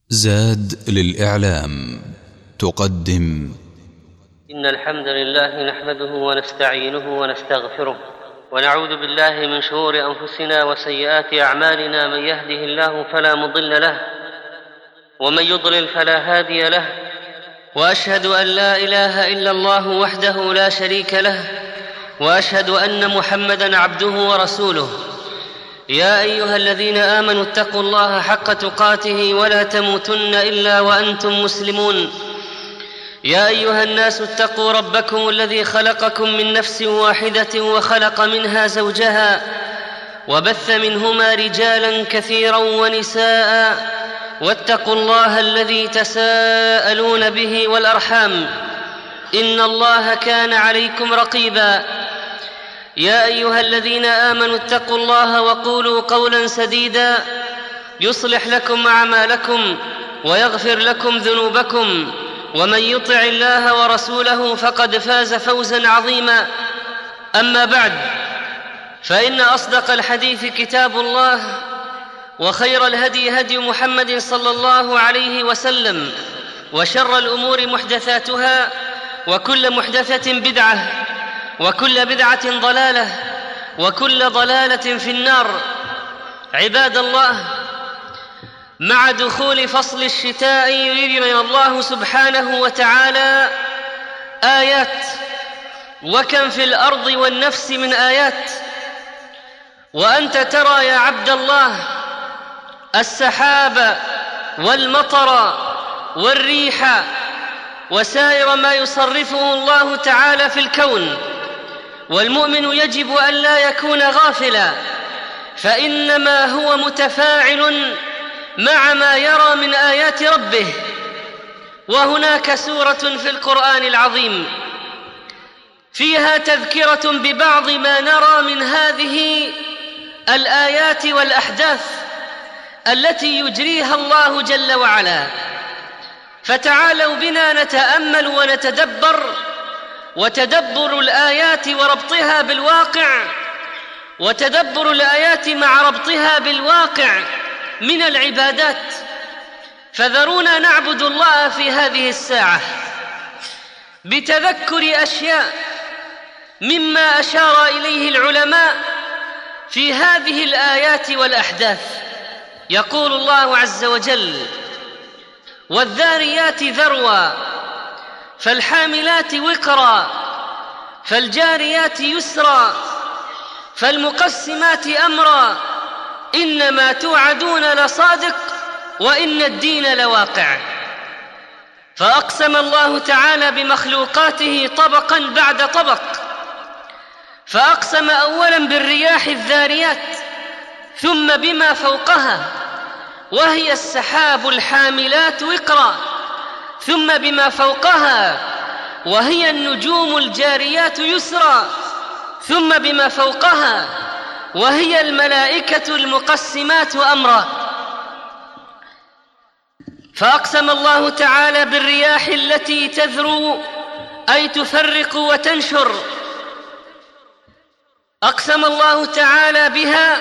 زاد للإعلام تقدم. إن الحمد لله نحمده ونستعينه ونستغفره ونعوذ بالله من شرور أنفسنا وسيئات أعمالنا. من يهده الله فلا مضل له ومن يضلل فلا هادي له، وأشهد أن لا إله إلا الله وحده لا شريك له، وأشهد أن محمدًا عبده ورسوله. يا أيها الذين آمنوا اتقوا الله حق تقاته ولا تموتن إلا وأنتم مسلمون. يا أيها الناس اتقوا ربكم الذي خلقكم من نفس واحدة وخلق منها زوجها وبث منهما رجالا كثيرا ونساء، واتقوا الله الذي تساءلون به والأرحام إن الله كان عليكم رقيبا. يا أيها الذين آمنوا اتقوا الله وقولوا قولا سديدا يصلح لكم أعمالكم ويغفر لكم ذنوبكم، ومن يطع الله ورسوله فقد فاز فوزا عظيما. أما بعد، فإن أصدق الحديث كتاب الله، وخير الهدي هدي محمد صلى الله عليه وسلم، وشر الأمور محدثاتها، وكل محدثة بدعة، وكل بدعة ضلالة، وكل ضلالة في النار. عباد الله، مع دخول فصل الشتاء يرينا الله سبحانه وتعالى آيات، وكم في الأرض والنفس من آيات. وأنت ترى يا عبد الله السحاب والمطر والريح وسائر ما يصرفه الله تعالى في الكون، والمؤمن يجب أن لا يكون غافلا، فإنما هو متفاعل مع ما يرى من آيات ربه. وهناك سورة في القرآن العظيم فيها تذكرة ببعض ما نرى من هذه الآيات والأحداث التي يجريها الله جل وعلا. فتعالوا بنا نتأمل ونتدبر، وتدبر الآيات وربطها بالواقع، وتدبر الآيات مع ربطها بالواقع من العبادات. فذرونا نعبد الله في هذه الساعة بتذكر أشياء مما أشار إليه العلماء في هذه الآيات والأحداث. يقول الله عز وجل: والذاريات ذروا فالحاملات وقرا فالجاريات يسرا فالمقسمات أمرا إنما توعدون لصادق وإن الدين لواقع. فأقسم الله تعالى بمخلوقاته طبقا بعد طبق، فأقسم أولا بالرياح الذاريات، ثم بما فوقها وهي السحاب الحاملات وقرا، ثم بما فوقها وهي النجوم الجاريات يسرا، ثم بما فوقها وهي الملائكة المقسمات أمرا. فأقسم الله تعالى بالرياح التي تذرو أي تفرق وتنشر، أقسم الله تعالى بها.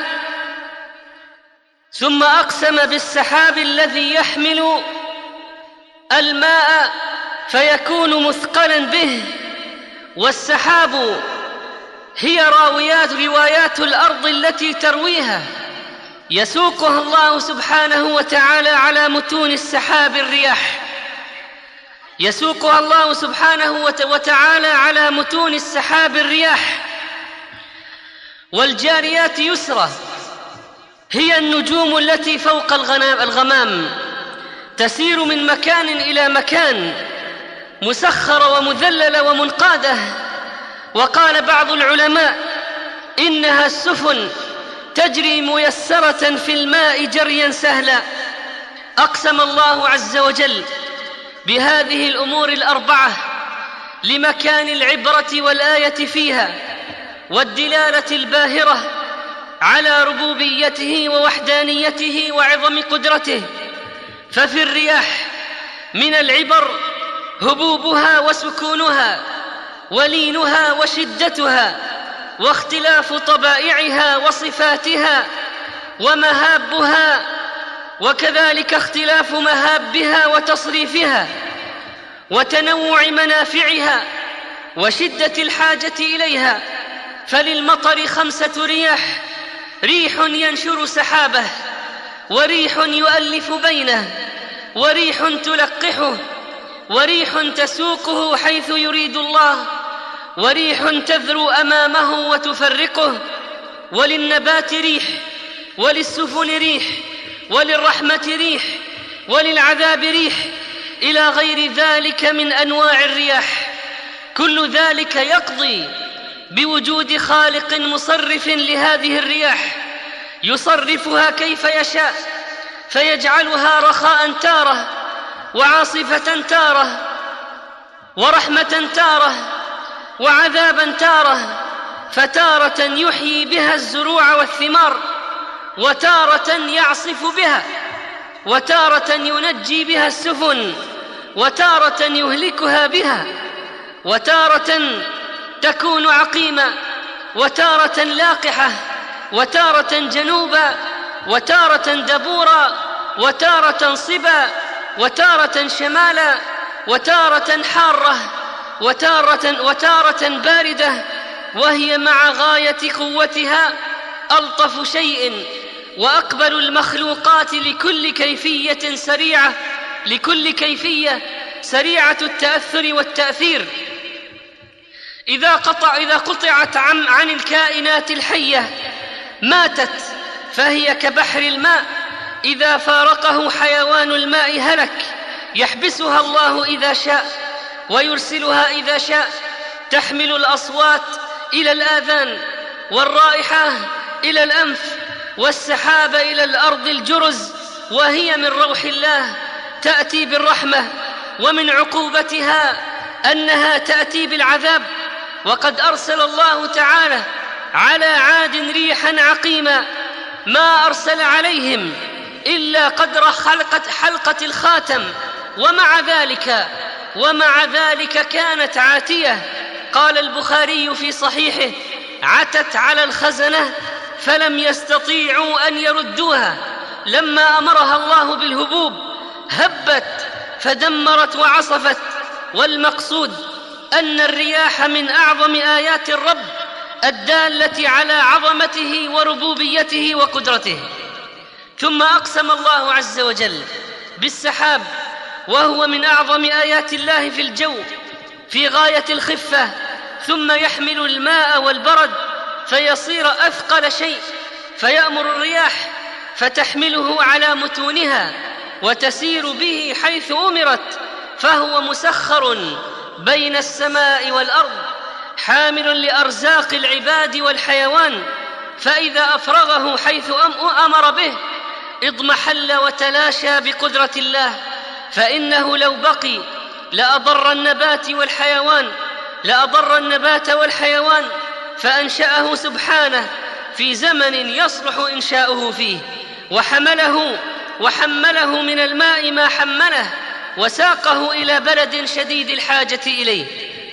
ثم أقسم بالسحاب الذي يحمل الماء فيكون مثقلا به. والسحاب هي روايات الأرض التي ترويها، يسوقها الله سبحانه وتعالى على متون السحاب الرياح، يسوقها الله سبحانه وتعالى على متون السحاب الرياح. والجاريات يسرا هي النجوم التي فوق الغمام، تسير من مكان إلى مكان، مسخرة ومذللة ومنقادة. وقال بعض العلماء إنها السفن تجري ميسرة في الماء جريا سهلا. أقسم الله عز وجل بهذه الأمور الأربعة لمكان العبرة والآية فيها، والدلالة الباهرة على ربوبيته ووحدانيته وعظم قدرته. ففي الرياح من العبر هبوبها وسكونها، ولينها وشدتها، واختلاف طبائعها وصفاتها، ومهابها وكذلك اختلاف مهابها وتصريفها وتنوع منافعها وشدة الحاجة إليها. فللمطر 5 رياح: ريح ينشر سحابه، وريح يؤلف بينه، وريح تلقحه، وريح تسوقه حيث يريد الله، وريح تذرو أمامه وتفرقه. وللنبات ريح، وللسفن ريح، وللرحمة ريح، وللعذاب ريح، إلى غير ذلك من أنواع الرياح. كل ذلك يقضي بوجود خالق مصرف لهذه الرياح، يصرفها كيف يشاء، فيجعلها رخاء تارة، وعاصفة تارة، ورحمة تارة، وعذابا تارة. فتارة يحيي بها الزروع والثمار، وتارة يعصف بها، وتارة ينجي بها السفن، وتارة يهلكها بها، وتارة تكون عقيمة، وتارة لاقحة، وتارة جنوبا، وتارة دبورا، وتارة صبا، وتارة شمالا، وتارة حارة، وتارة باردة. وهي مع غاية قوتها ألطف شيء وأقبل المخلوقات لكل كيفية سريعة التأثر والتأثير. إذا قطعت عن الكائنات الحية ماتت، فهي كبحر الماء إذا فارقه حيوان الماء هلك. يحبسها الله إذا شاء ويرسلها إذا شاء، تحمل الأصوات إلى الآذان، والرائحة إلى الأنف، والسحاب إلى الأرض الجرز. وهي من روح الله تأتي بالرحمة، ومن عقوبتها أنها تأتي بالعذاب. وقد أرسل الله تعالى على عاد ريحا عقيما ما أرسل عليهم إلا قدر حلقة الخاتم، ومع ذلك كانت عاتية. قال البخاري في صحيحه: عتت على الخزنة فلم يستطيعوا أن يردوها. لما أمرها الله بالهبوب هبت فدمرت وعصفت. والمقصود أن الرياح من أعظم آيات الرب الدالة على عظمته وربوبيته وقدرته. ثم أقسم الله عز وجل بالسحاب، وهو من أعظم آيات الله في الجو في غاية الخفة، ثم يحمل الماء والبرد فيصير أثقل شيء، فيأمر الرياح فتحمله على متونها وتسير به حيث أمرت. فهو مسخر بين السماء والأرض، حامل لأرزاق العباد والحيوان. فإذا أفرغه حيث أمر به اضمحل وتلاشى بقدرة الله، فإنه لو بقي لأضر النبات والحيوان، فأنشأه سبحانه في زمن يصلح إنشاؤه فيه، وحمله من الماء ما حمله، وساقه إلى بلد شديد الحاجة إليه.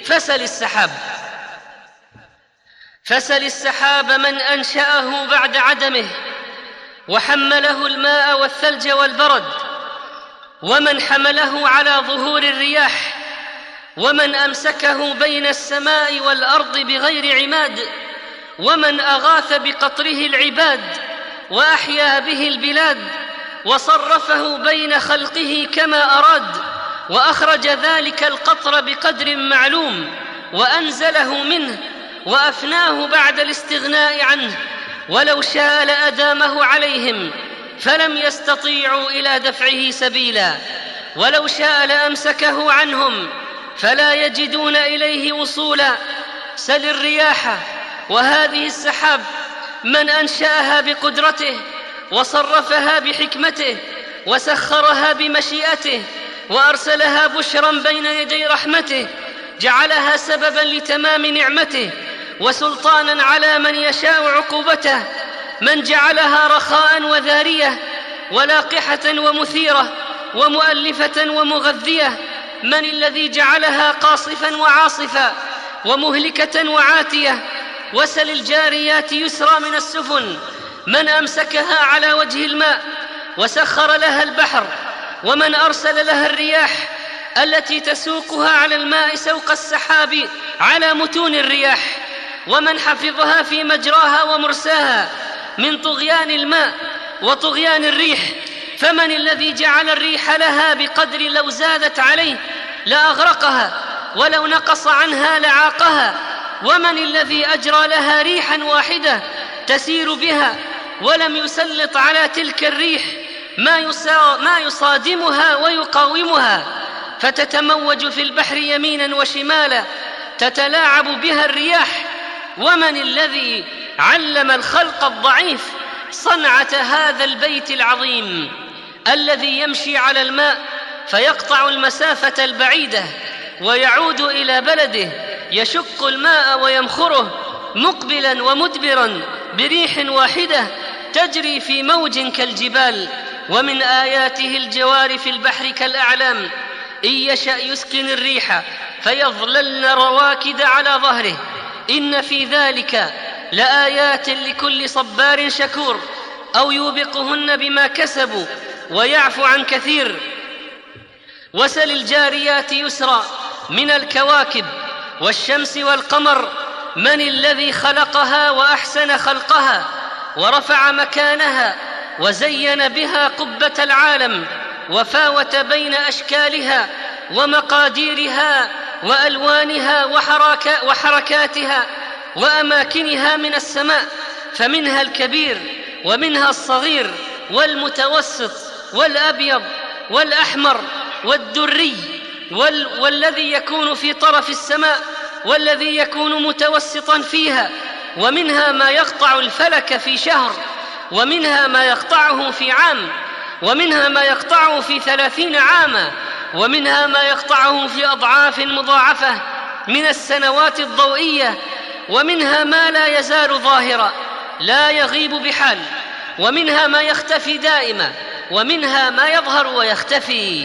فسل السحاب من أنشأه بعد عدمه، وحمله الماء والثلج والبرد، ومن حمله على ظهور الرياح، ومن أمسكه بين السماء والأرض بغير عماد، ومن أغاث بقطره العباد وأحيا به البلاد، وصرفه بين خلقه كما أراد، وأخرج ذلك القطر بقدر معلوم، وأنزله منه وأفناه بعد الاستغناء عنه. ولو شاء لأدامه عليهم فلم يستطيعوا إلى دفعه سبيلا، ولو شاء لأمسكه عنهم فلا يجدون إليه وصولا. سل الرياح وهذه السحاب من أنشأها بقدرته، وصرفها بحكمته، وسخرها بمشيئته، وأرسلها بشرا بين يدي رحمته، جعلها سببا لتمام نعمته، وسلطانا على من يشاء عقوبته. من جعلها رخاء وذارية، ولاقحة ومثيرة، ومؤلفة ومغذية. من الذي جعلها قاصفا وعاصفا، ومهلكة وعاتية. وسل الجاريات يسرى من السفن من أمسكها على وجه الماء، وسخر لها البحر، ومن أرسل لها الرياح التي تسوقها على الماء سوق السحاب على متون الرياح، ومن حفظها في مجراها ومرساها من طغيان الماء وطغيان الريح. فمن الذي جعل الريح لها بقدر لو زادت عليه لأغرقها، ولو نقص عنها لعاقها؟ ومن الذي أجرى لها ريحا واحدة تسير بها ولم يسلط على تلك الريح ما يصادمها ويقاومها، فتتموج في البحر يمينا وشمالا تتلاعب بها الرياح؟ ومن الذي علم الخلق الضعيف صنعة هذا البيت العظيم الذي يمشي على الماء فيقطع المسافة البعيدة ويعود إلى بلده، يشق الماء ويمخره مقبلا ومدبرا بريح واحدة تجري في موج كالجبال؟ ومن آياته الجوار في البحر كالأعلام، إن يشأ يسكن الريح فيظللن رواكد على ظهره، إن في ذلك لآيات لكل صبار شكور. أو يوبقهن بما كسبوا ويعفو عن كثير. وسل الجاريات يسرا من الكواكب والشمس والقمر، من الذي خلقها وأحسن خلقها ورفع مكانها وزين بها قبة العالم، وفاوت بين أشكالها ومقاديرها وألوانها وحركاتها وأماكنها من السماء، فمنها الكبير ومنها الصغير والمتوسط والأبيض والأحمر والدري، والذي يكون في طرف السماء والذي يكون متوسطا فيها، ومنها ما يقطع الفلك في شهر، ومنها ما يقطعه في عام، ومنها ما يقطعه في 30 عاما، ومنها ما يقطعه في أضعاف مضاعفة من السنوات الضوئية، ومنها ما لا يزال ظاهرا لا يغيب بحال، ومنها ما يختفي دائما، ومنها ما يظهر ويختفي.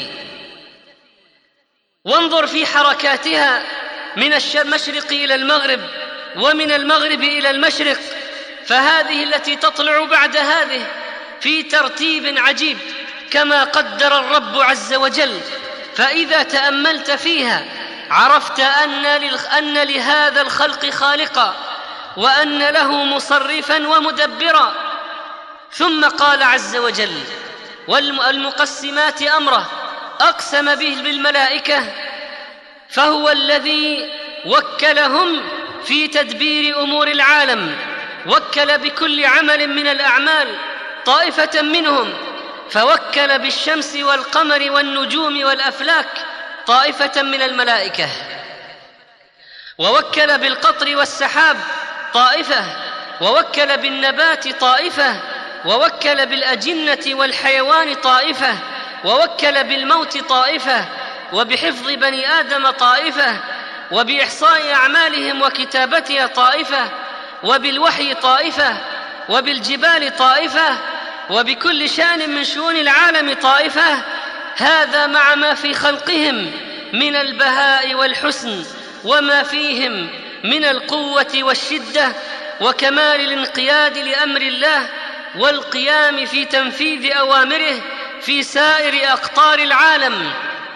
وانظر في حركاتها من المشرق إلى المغرب ومن المغرب إلى المشرق، فهذه التي تطلع بعد هذه في ترتيب عجيب كما قدر الرب عز وجل. فإذا تأملت فيها عرفت أن لهذا الخلق خالقا، وأن له مصرفا ومدبرا. ثم قال عز وجل: والمقسمات أمره، أقسم به بالملائكة، فهو الذي وكلهم في تدبير أمور العالم، وكل بكل عمل من الأعمال طائفة منهم، فوكل بالشمس والقمر والنجوم والأفلاك طائفة من الملائكة، ووكل بالقطر والسحاب طائفة، ووكل بالنبات طائفة، ووكل بالأجنة والحيوان طائفة، ووكل بالموت طائفة، وبحفظ بني آدم طائفة، وبإحصاء أعمالهم وكتابتها طائفة، وبالوحي طائفة، وبالجبال طائفة، وبكل شأن من شؤون العالم طائفة. هذا مع ما في خلقهم من البهاء والحسن، وما فيهم من القوة والشدة وكمال الانقياد لأمر الله والقيام في تنفيذ أوامره في سائر أقطار العالم.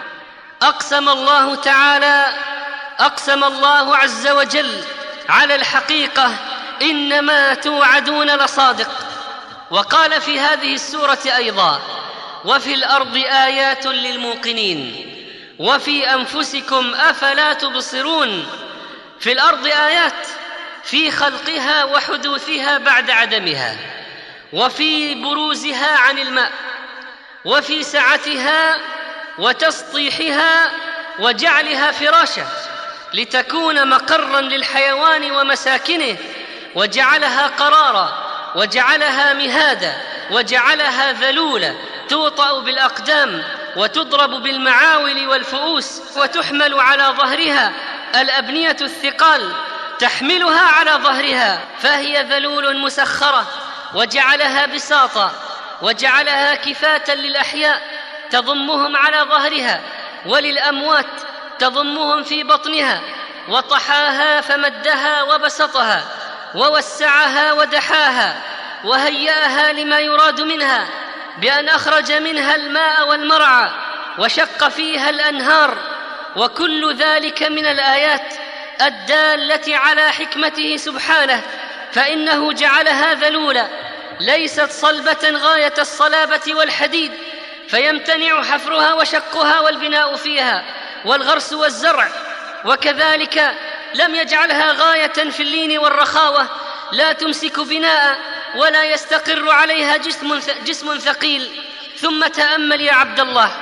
أقسم الله عز وجل على الحقيقة: إنما توعدون لصادق. وقال في هذه السورة أيضا: وفي الأرض آيات للموقنين وفي أنفسكم أفلا تبصرون. في الأرض آيات في خلقها وحدوثها بعد عدمها، وفي بروزها عن الماء، وفي سعتها وتسطيحها وجعلها فراشا لتكون مقرا للحيوان ومساكنه، وجعلها قرارا، وجعلها مهادا، وجعلها ذلولا توطأ بالأقدام وتضرب بالمعاول والفؤوس، وتحمل على ظهرها الأبنية الثقال تحملها على ظهرها، فهي ذلول مسخرة، وجعلها بساطا، وجعلها كفاة للأحياء تضمهم على ظهرها، وللأموات تضمهم في بطنها، وطحاها فمدها وبسطها، ووسعها ودحاها، وهيأها لما يراد منها، بأن أخرج منها الماء والمرعى وشق فيها الأنهار، وكل ذلك من الآيات الدالة على حكمته سبحانه، فإنه جعلها ذلولا ليست صلبة غاية الصلابة والحديد فيمتنع حفرها وشقها والبناء فيها والغرس والزرع، وكذلك لم يجعلها غاية في اللين والرخاوة لا تمسك بناء ولا يستقر عليها جسم ثقيل. ثم تأمل يا عبد الله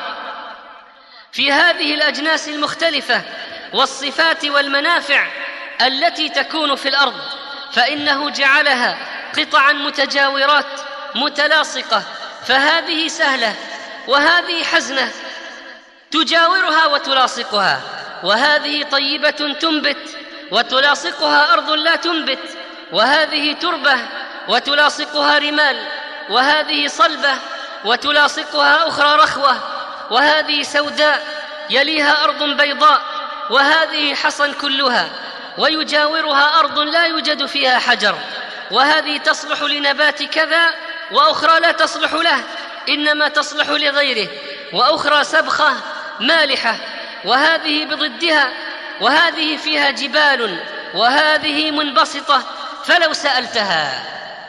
في هذه الأجناس المختلفة والصفات والمنافع التي تكون في الأرض، فإنه جعلها قطعا متجاورات متلاصقة، فهذه سهلة وهذه حزنة تجاورها وتلاصقها، وهذه طيبة تنبت وتلاصقها أرض لا تنبت، وهذه تربة وتلاصقها رمال، وهذه صلبة وتلاصقها أخرى رخوة، وهذه سوداء يليها أرض بيضاء، وهذه حصن كلها ويجاورها أرض لا يوجد فيها حجر، وهذه تصلح لنبات كذا وأخرى لا تصلح له إنما تصلح لغيره، وأخرى سبخة مالحة، وهذه بضدها، وهذه فيها جبال وهذه منبسطة. فلو سألتها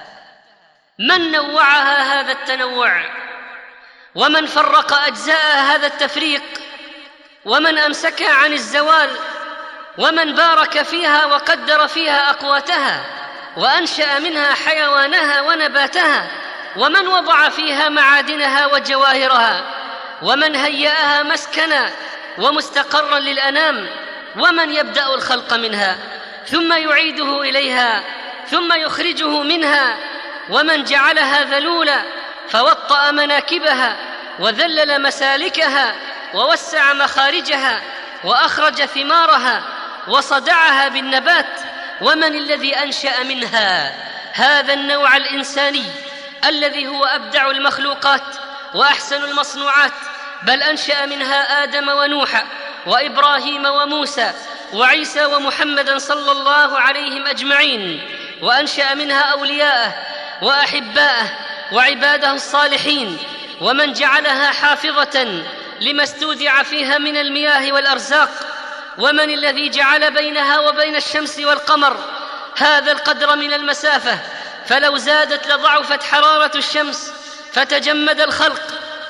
من نوعها هذا التنوع، ومن فرق أجزاء هذا التفريق، ومن أمسكها عن الزوال، ومن بارك فيها وقدر فيها أقواتها وأنشأ منها حيوانها ونباتها، ومن وضع فيها معادنها وجواهرها، ومن هيأها مسكنا ومستقرا للأنام، ومن يبدأ الخلق منها ثم يعيده إليها ثم يخرجه منها، ومن جعلها ذلولا فوطأ مناكبها وذلل مسالكها ووسع مخارجها وأخرج ثمارها وصدعها بالنبات، ومن الذي أنشأ منها هذا النوع الإنساني الذي هو أبدع المخلوقات وأحسن المصنوعات، بل أنشأ منها آدم ونوح وإبراهيم وموسى وعيسى ومحمدا صلى الله عليهم أجمعين، وأنشأ منها أولياءه وأحباءه وعباده الصالحين، ومن جعلها حافظة لما استودع فيها من المياه والأرزاق، ومن الذي جعل بينها وبين الشمس والقمر هذا القدر من المسافة، فلو زادت لضعفت حرارة الشمس فتجمد الخلق،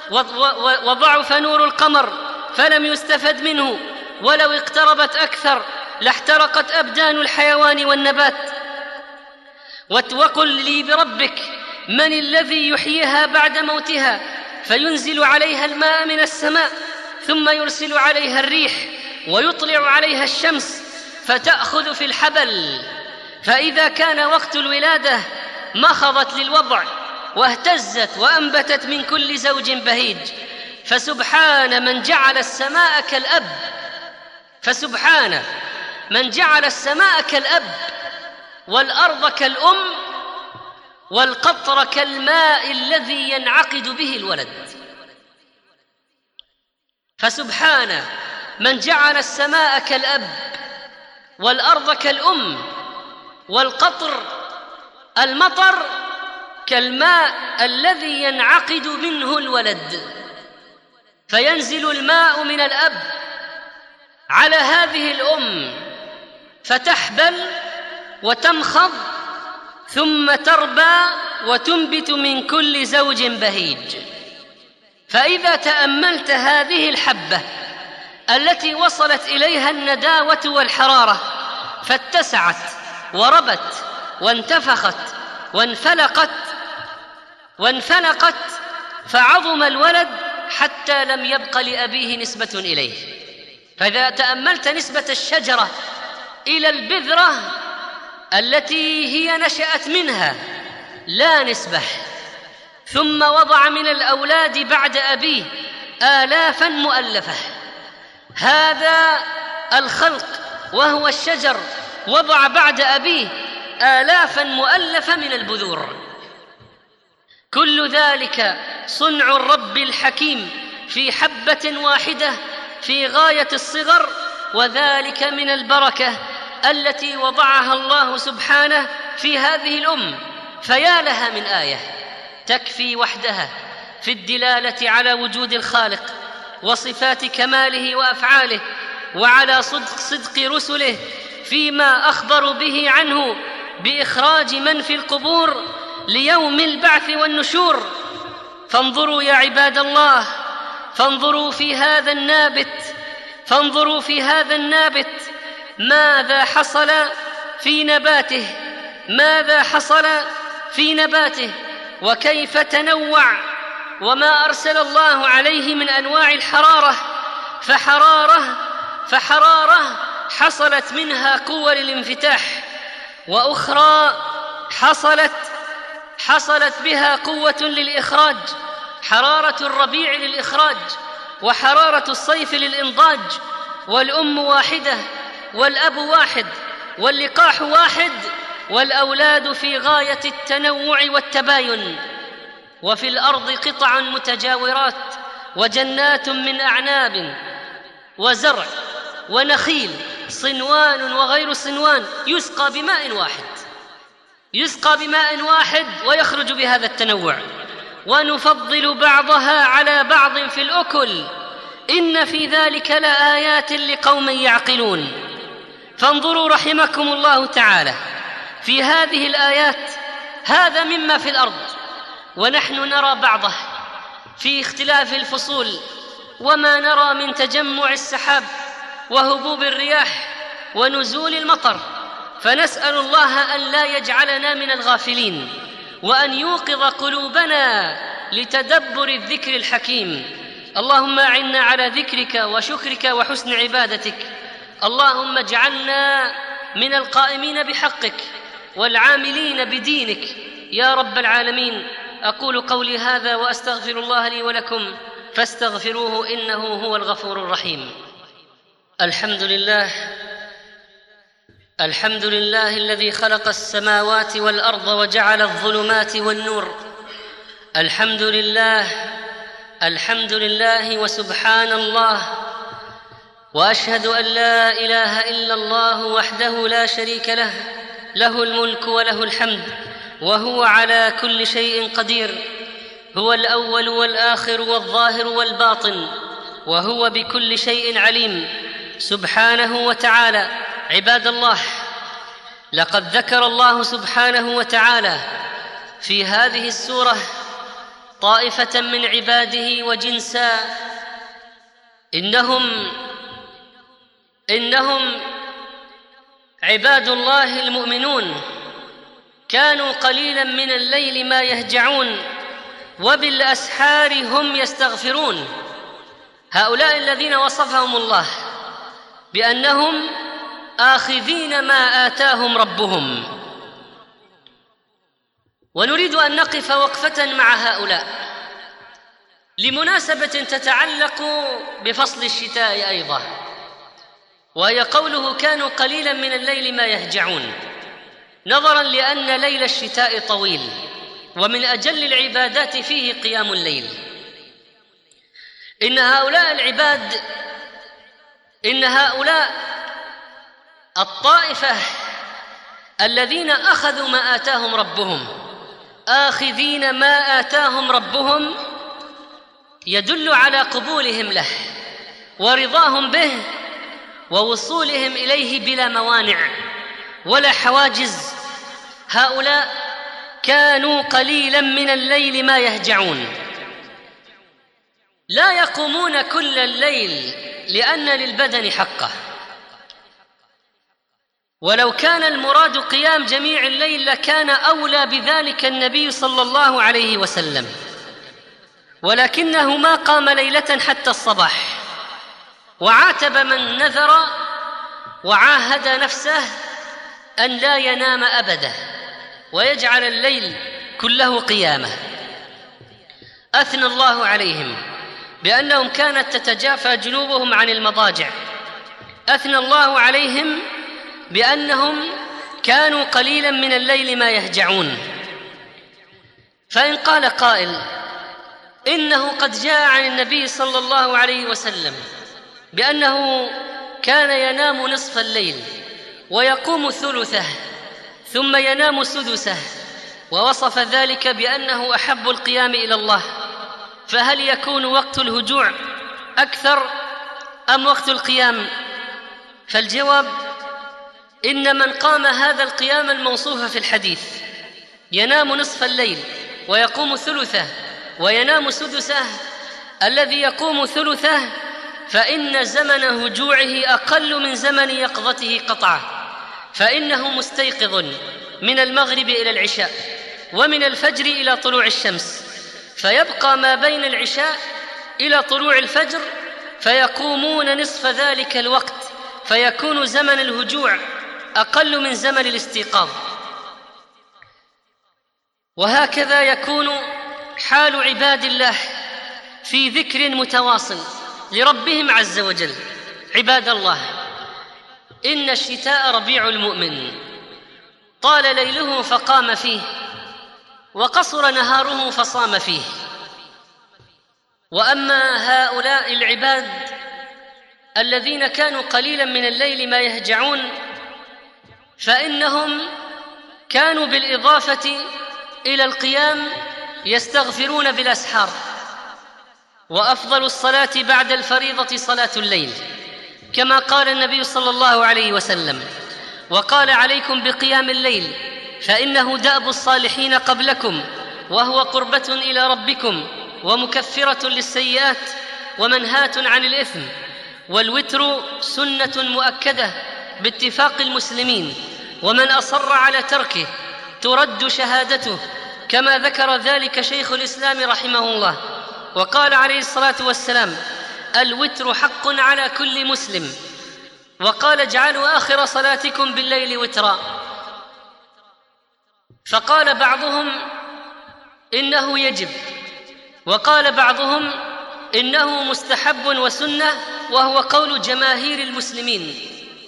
وضعف نور القمر فلم يستفد منه، ولو اقتربت أكثر لاحترقت أبدان الحيوان والنبات. وقل لي بربك من الذي يحييها بعد موتها فينزل عليها الماء من السماء ثم يرسل عليها الريح ويطلع عليها الشمس فتأخذ في الحبل، فإذا كان وقت الولادة مخضت للوضع واهتزت وأنبتت من كل زوج بهيج. فسبحان من جعل السماء كالأب، فسبحان من جعل السماء كالأب والأرض كالأم والقطر كالماء الذي ينعقد به الولد. فسبحان من جعل السماء كالأب والأرض كالأم والقطر المطر كالماء الذي ينعقد منه الولد، فينزل الماء من الأب على هذه الأم فتحبل وتمخض ثم تربى وتنبت من كل زوج بهيج. فإذا تأملت هذه الحبة التي وصلت إليها النداوة والحرارة فاتسعت وربت وانتفخت وانفلقت فعظم الولد حتى لم يبق لأبيه نسبة إليه. فإذا تأملت نسبة الشجرة إلى البذرة التي هي نشأت منها لا نسبة، ثم وضع من الأولاد بعد أبيه آلافا مؤلفة، هذا الخلق وهو الشجر وضع بعد أبيه آلافا مؤلفة من البذور. كل ذلك صنع الرب الحكيم في حبة واحدة في غاية الصغر، وذلك من البركة التي وضعها الله سبحانه في هذه الأم. فيا لها من آية تكفي وحدها في الدلالة على وجود الخالق وصفات كماله وأفعاله، وعلى صدق رسله فيما أخبروا به عنه بإخراج من في القبور ليوم البعث والنشور. فانظروا يا عباد الله، فانظروا في هذا النابت ماذا حصل في نباته وكيف تنوع، وما أرسل الله عليه من أنواع الحرارة، فحرارة حصلت منها قوة للانفتاح، وأخرى حصلت بها قوة للإخراج، حرارة الربيع للإخراج، وحرارة الصيف للإنضاج. والأم واحدة، والأب واحد، واللقاح واحد، والأولاد في غاية التنوع والتباين. وفي الأرض قطع متجاورات، وجنات من أعناب، وزرع، ونخيل، صنوان وغير صنوان، يسقى بماء واحد ويخرج بهذا التنوع. ونفضل بعضها على بعض في الأكل، إن في ذلك لآيات لقوم يعقلون. فانظروا رحمكم الله تعالى في هذه الآيات، هذا مما في الأرض، ونحن نرى بعضه في اختلاف الفصول، وما نرى من تجمع السحاب وهبوب الرياح ونزول المطر. فنسأل الله أن لا يجعلنا من الغافلين، وأن يوقظ قلوبنا لتدبر الذكر الحكيم. اللهم أعنا على ذكرك وشكرك وحسن عبادتك. اللهم اجعلنا من القائمين بحقك والعاملين بدينك يا رب العالمين. أقول قولي هذا وأستغفر الله لي ولكم، فاستغفروه إنه هو الغفور الرحيم. الحمد لله الذي خلق السماوات والأرض وجعل الظلمات والنور. الحمد لله وسبحان الله، وأشهد أن لا إله إلا الله وحده لا شريك له، له الملك وله الحمد وهو على كل شيء قدير. هو الأول والآخر والظاهر والباطن، وهو بكل شيء عليم سبحانه وتعالى. عباد الله، لقد ذكر الله سبحانه وتعالى في هذه السورة طائفة من عباده وجنسا إنهم عباد الله المؤمنون، كانوا قليلا من الليل ما يهجعون وبالأسحار هم يستغفرون. هؤلاء الذين وصفهم الله بأنهم آخذين ما آتاهم ربهم. ونريد أن نقف وقفة مع هؤلاء لمناسبة تتعلق بفصل الشتاء أيضا، وهي قوله كانوا قليلا من الليل ما يهجعون، نظرا لأن ليل الشتاء طويل، ومن أجل العبادات فيه قيام الليل. إن هؤلاء الطائفة الذين أخذوا ما آتاهم ربهم، آخذين ما آتاهم ربهم، يدل على قبولهم له ورضاهم به ووصولهم إليه بلا موانع ولا حواجز. هؤلاء كانوا قليلا من الليل ما يهجعون، لا يقومون كل الليل لأن للبدن حقه، ولو كان المراد قيام جميع الليل لكان أولى بذلك النبي صلى الله عليه وسلم، ولكنه ما قام ليلة حتى الصباح، وعاتب من نذر وعاهد نفسه أن لا ينام أبدا ويجعل الليل كله قيامة. أثنى الله عليهم بأنهم كانت تتجافى جنوبهم عن المضاجع، أثنى الله عليهم بأنهم كانوا قليلا من الليل ما يهجعون. فإن قال قائل إنه قد جاء عن النبي صلى الله عليه وسلم بأنه كان ينام نصف الليل ويقوم ثلثه ثم ينام سدسه، ووصف ذلك بأنه أحب القيام إلى الله، فهل يكون وقت الهجوع أكثر أم وقت القيام؟ فالجواب: إن من قام هذا القيام الموصوف في الحديث ينام نصف الليل ويقوم ثلثه وينام سدسه، الذي يقوم ثلثه فإن زمن هجوعه أقل من زمن يقظته قطعة، فإنه مستيقظ من المغرب إلى العشاء ومن الفجر إلى طلوع الشمس، فيبقى ما بين العشاء إلى طلوع الفجر، فيقومون نصف ذلك الوقت، فيكون زمن الهجوع أقل من زمن الاستيقاظ. وهكذا يكون حال عباد الله في ذكر متواصل لربهم عز وجل. عباد الله، إن الشتاء ربيع المؤمن، طال ليله فقام فيه وقصر نهاره فصام فيه. وأما هؤلاء العباد الذين كانوا قليلا من الليل ما يهجعون، فإنهم كانوا بالإضافة إلى القيام يستغفرون بالأسحار. وأفضل الصلاة بعد الفريضة صلاة الليل، كما قال النبي صلى الله عليه وسلم: وقال: عليكم بقيام الليل فإنه دأب الصالحين قبلكم، وهو قربة إلى ربكم ومكفرة للسيئات ومنهاة عن الإثم. والوتر سنة مؤكدة باتفاق المسلمين، ومن أصر على تركه ترد شهادته، كما ذكر ذلك شيخ الإسلام رحمه الله. وقال عليه الصلاة والسلام: الوتر حق على كل مسلم. وقال: اجعلوا آخر صلاتكم بالليل وترا. فقال بعضهم إنه يجب، وقال بعضهم إنه مستحب وسنة، وهو قول جماهير المسلمين.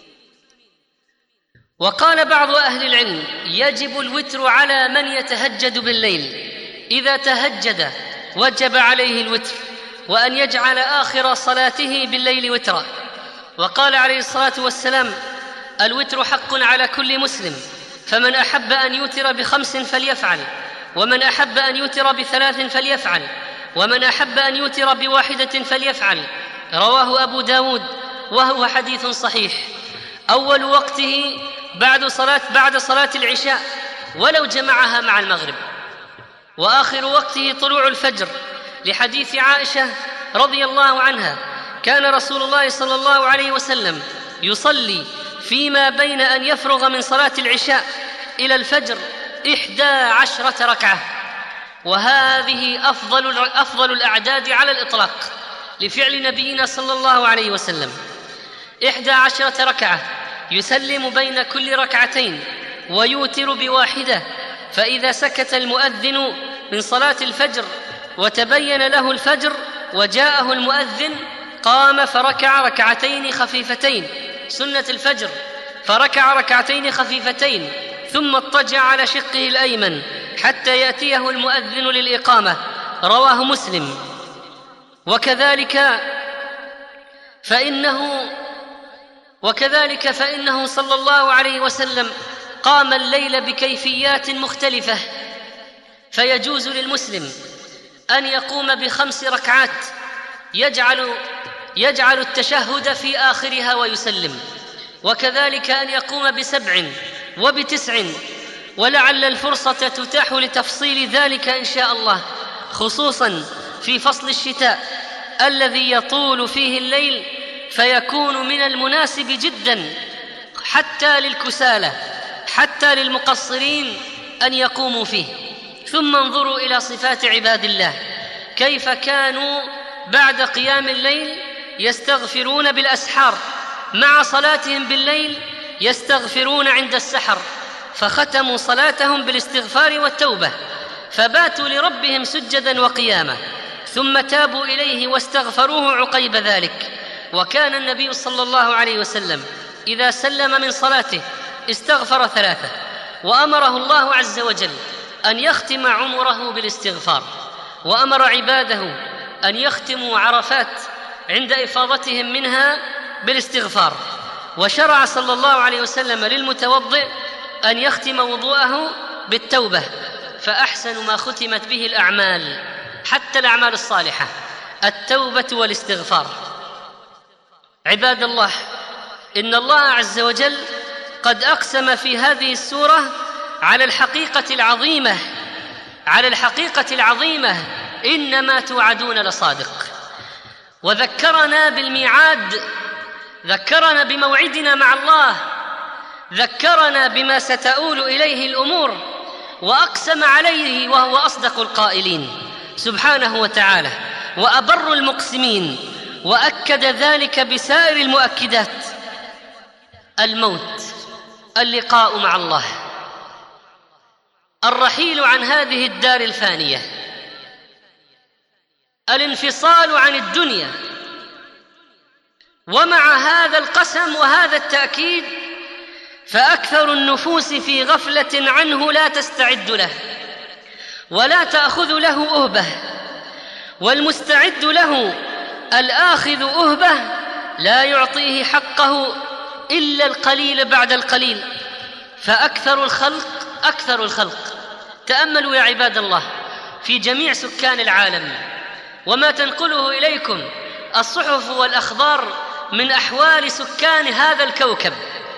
وقال بعض أهل العلم: يجب الوتر على من يتهجد بالليل، إذا تهجد وجب عليه الوتر، وأن يجعل آخر صلاته بالليل وترا. وقال عليه الصلاة والسلام: الوتر حق على كل مسلم، فمن أحب أن يوتر ب5 فليفعل، ومن أحب أن يوتر ب3 فليفعل، ومن أحب أن يوتر ب1 فليفعل. رواه أبو داود وهو حديث صحيح. أول وقته بعد صلاة العشاء ولو جمعها مع المغرب، وآخر وقته طلوع الفجر، لحديث عائشة رضي الله عنها: كان رسول الله صلى الله عليه وسلم يصلي فيما بين أن يفرغ من صلاة العشاء إلى الفجر 11 ركعة، وهذه أفضل الأعداد على الإطلاق لفعل نبينا صلى الله عليه وسلم. 11 ركعة يسلم بين كل ركعتين ويوتر ب1، فإذا سكت المؤذن من صلاة الفجر وتبين له الفجر وجاءه المؤذن قام فركع ركعتين خفيفتين، سنة الفجر، فركع ركعتين خفيفتين، ثم اضطجع على شقه الأيمن حتى يأتيه المؤذن للإقامة. رواه مسلم. وكذلك فإنه صلى الله عليه وسلم قام الليل بكيفيات مختلفة، فيجوز للمسلم أن يقوم ب5 ركعات يجعل التشهد في آخرها ويسلم، وكذلك أن يقوم ب7 وب9، ولعل الفرصة تتاح لتفصيل ذلك إن شاء الله، خصوصا في فصل الشتاء الذي يطول فيه الليل، فيكون من المناسب جدا حتى للكسالى، حتى للمقصرين أن يقوموا فيه. ثم انظروا إلى صفات عباد الله، كيف كانوا بعد قيام الليل يستغفرون بالأسحار، مع صلاتهم بالليل يستغفرون عند السحر، فختموا صلاتهم بالاستغفار والتوبة، فباتوا لربهم سجدا وقياما، ثم تابوا إليه واستغفروه عقيب ذلك. وكان النبي صلى الله عليه وسلم إذا سلم من صلاته استغفر 3، وأمره الله عز وجل أن يختم عمره بالاستغفار، وأمر عباده أن يختموا عرفات عند إفاضتهم منها بالاستغفار. وشرع صلى الله عليه وسلم للمتوضئ أن يختم وضوءه بالتوبة، فأحسن ما ختمت به الأعمال حتى الأعمال الصالحة، التوبة والاستغفار. عباد الله، إن الله عز وجل قد أقسم في هذه السورة على الحقيقة العظيمة إنما توعدون لصادق، وذكرنا بالميعاد، ذكرنا بموعدنا مع الله، ذكرنا بما ستؤول إليه الأمور، وأقسم عليه وهو أصدق القائلين سبحانه وتعالى وأبر المقسمين، وأكد ذلك بسائر المؤكدات: الموت، اللقاء مع الله، الرحيل عن هذه الدار الفانية، الانفصال عن الدنيا. ومع هذا القسم وهذا التأكيد فأكثر النفوس في غفلة عنه لا تستعد له ولا تأخذ له أهبة، والمستعد له الآخذ أهبة لا يعطيه حقه إلا القليل بعد القليل. فأكثر الخلق تأملوا يا عباد الله في جميع سكان العالم وما تنقله إليكم الصحف والأخبار من أحوال سكان هذا الكوكب.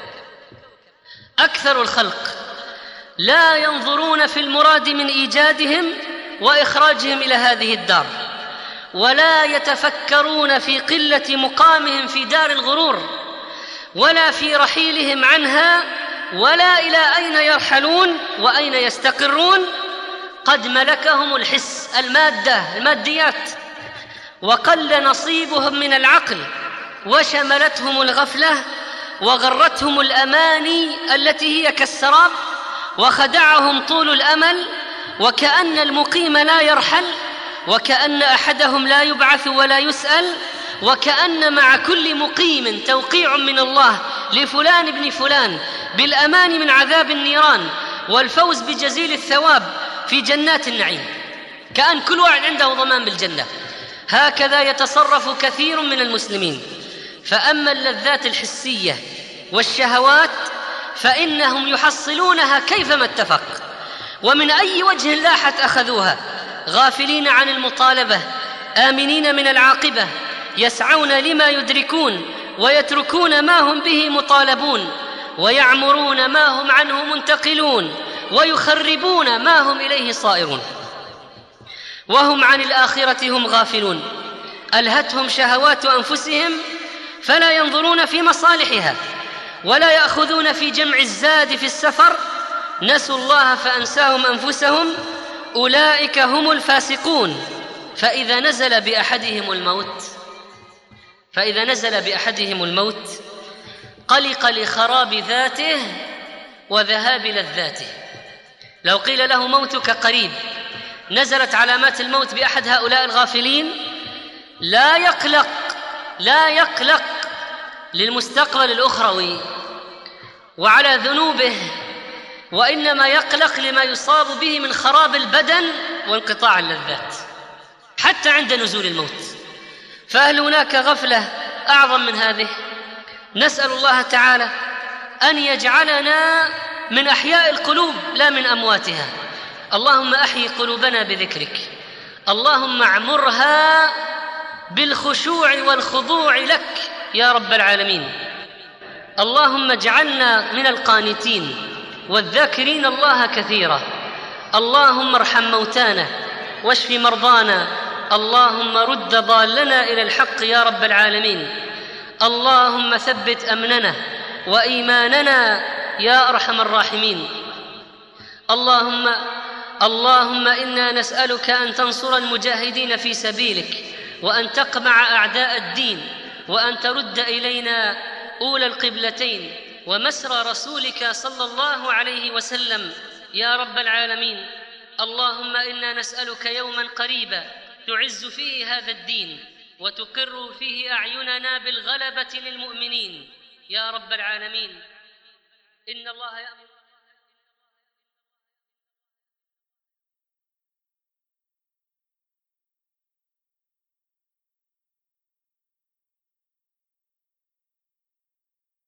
أكثر الخلق لا ينظرون في المراد من إيجادهم وإخراجهم إلى هذه الدار، ولا يتفكرون في قلة مقامهم في دار الغرور، ولا في رحيلهم عنها، ولا إلى أين يرحلون وأين يستقرون. قد ملكهم الحس، الماديات، وقل نصيبهم من العقل، وشملتهم الغفلة، وغرتهم الأماني التي هي كالسراب، وخدعهم طول الأمل، وكأن المقيم لا يرحل، وكأن أحدهم لا يبعث ولا يسأل، وكأن مع كل مقيم توقيع من الله لفلان ابن فلان بالأمان من عذاب النيران والفوز بجزيل الثواب في جنات النعيم، كأن كل واحد عنده ضمان بالجنة. هكذا يتصرف كثير من المسلمين. فأما اللذات الحسية والشهوات فإنهم يحصلونها كيفما اتفق، ومن أي وجه لاحت أخذوها، غافلين عن المطالبة، آمنين من العاقبة، يسعون لما يدركون ويتركون ما هم به مطالبون، ويعمرون ما هم عنه منتقلون، ويخربون ما هم إليه صائرون، وهم عن الآخرة هم غافلون. ألهتهم شهوات أنفسهم فلا ينظرون في مصالحها، ولا يأخذون في جمع الزاد في السفر، نسوا الله فأنساهم أنفسهم، أولئك هم الفاسقون. فإذا نزل بأحدهم الموت قلق لخراب ذاته وذهاب لذاته. لو قيل له موتك قريب، نزلت علامات الموت بأحد هؤلاء الغافلين، لا يقلق للمستقبل الأخروي وعلى ذنوبه، وإنما يقلق لما يصاب به من خراب البدن وانقطاع اللذات حتى عند نزول الموت. فهل هناك غفلة أعظم من هذه؟ نسأل الله تعالى أن يجعلنا من أحياء القلوب لا من أمواتها. اللهم أحيي قلوبنا بذكرك، اللهم اعمرها بالخشوع والخضوع لك يا رب العالمين. اللهم اجعلنا من القانتين والذاكرين الله كثيرا. اللهم ارحم موتانا واشف مرضانا، اللهم رد ضالنا إلى الحق يا رب العالمين. اللهم ثبت أمننا وإيماننا يا أرحم الراحمين. اللهم إنا نسألك أن تنصر المجاهدين في سبيلك، وأن تقمع أعداء الدين، وأن ترد إلينا أولى القبلتين ومسرى رسولك صلى الله عليه وسلم يا رب العالمين. اللهم إنا نسألك يوما قريبا تعز فيه هذا الدين وتقر فيه أعيننا بالغلبة للمؤمنين يا رب العالمين. إن الله يأمر